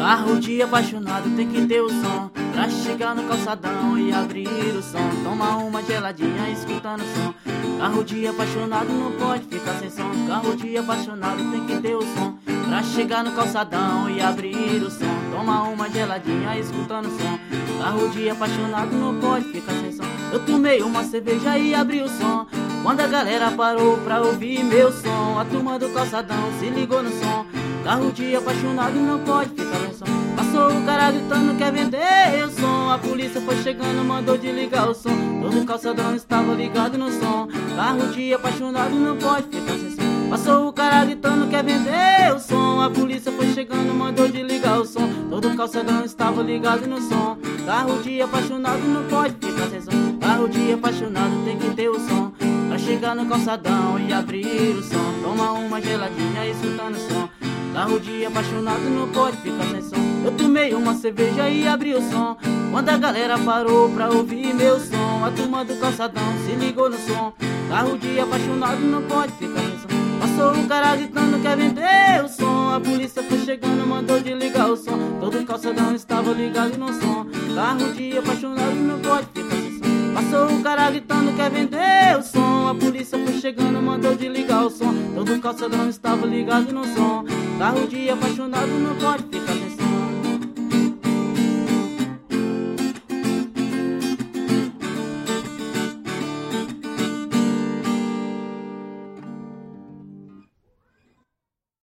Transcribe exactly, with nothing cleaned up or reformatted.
Carro de apaixonado tem que ter o som pra chegar no calçadão e abrir o som. Toma uma geladinha escutando o som. Carro de apaixonado não pode ficar sem som. Carro de apaixonado tem que ter o som pra chegar no calçadão e abrir o som. Toma uma geladinha escutando o som. Carro de apaixonado não pode ficar sem som. Eu tomei uma cerveja e abri o som. Quando a galera parou pra ouvir meu som, a turma do calçadão se ligou no som. Carro de apaixonado não pode ficar sem som. Passou o cara gritando quer vender o som. A polícia foi chegando, mandou desligar o som. Todo o calçadão estava ligado no som. Carro de apaixonado não pode ficar sem som. Passou o cara gritando quer vender o som. A polícia foi chegando, mandou desligar o som. Todo o calçadão estava ligado no som. Carro de apaixonado não pode ficar sem som. Carro de apaixonado tem que ter o som pra chegar no calçadão e abrir o som. Toma uma geladinha escutando o som. Carro de apaixonado não pode ficar sem som. Eu tomei uma cerveja e abri o som. Quando a galera parou pra ouvir meu som, a turma do calçadão se ligou no som. Carro de apaixonado não pode ficar sem som. Passou o cara gritando quer vender o som. A polícia foi chegando, mandou desligar o som. Todo o calçadão estava ligado no som. Carro de apaixonado não pode ficar sem som. Passou o cara gritando quer vender o som. A polícia foi chegando, mandou desligar o som. Todo o calçadão estava ligado no som. Carro de apaixonado não pode ficar sem som.